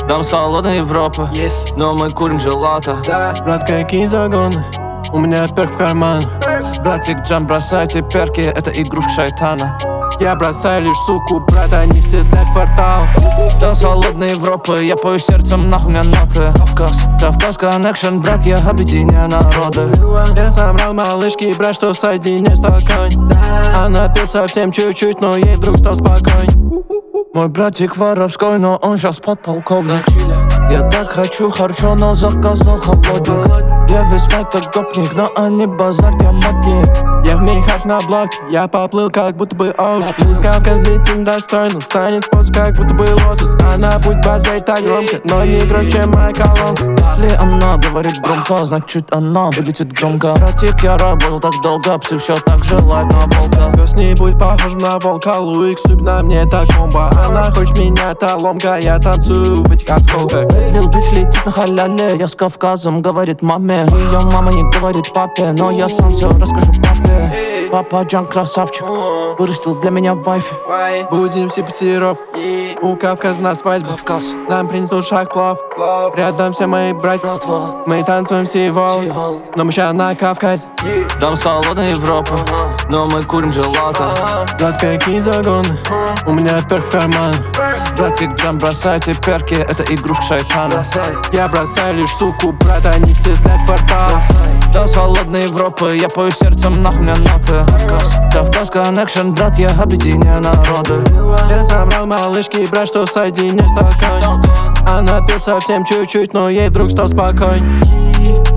Дом с холодной Европы, но мы курим желато. Брат, какие загоны, у меня перк в карман. Братик, джам, бросайте перки, это игрушка шайтана. Я бросаю лишь суку, брат, они все для квартала. Дом с холодной Европы, я пою сердцем, нахуй мне ноты. Кавказ коннекшн, брат, я объединяю народы. Я собрал малышки, брат, что соединяй стакан. Она пил совсем чуть-чуть, но ей вдруг стал спокойно. Мой братик воровской, но он сейчас подполковник. Я так хочу харчо, но заказал холодник. Я весь мать как гопник, но они базар, я модник. Я в мехах на блок, я поплыл как будто бы оуч. Мы с Кавказ летим достойно, станет пост как будто бы лотос. Она будет базарить так громко, но не громче, чем моя колонка. Если она говорит громко, значит она вылетит громко. Братик, я работал так долго, псы все так желают на волка. Пес не будет похожим на волка, Луик Суб на мне так бомба. Она хочет меня, та ломка, я танцую в этих осколках. Лил бич летит на халяле, я с Кавказом, говорит маме. Ее мама не говорит папе, но я сам все расскажу папе. Папа Джан красавчик, вырастил для меня вайфи. Будем сипать сироп, у Кавказа на свадьбу. Кавказ, Нам принесут шаг-плав, рядом все мои братья. братва, Мы танцуем сивол, но мы ща на Кавказе. дом с холодной Европы, но мы курим желато. Брат, какие загоны, у меня перк в карман. Братик, джам, бросайте перки, это игрушка шайтана. Я бросаю лишь суку, брат, они все для квартала. Дом с холодной Европы, я пою сердцем, нахуй мне ноты. Кавказ коннекшн, брат, я объединяю народы. Я собрал малышки, брат, что соединяй стакан. Она пил совсем чуть-чуть, но ей вдруг стал спокойно.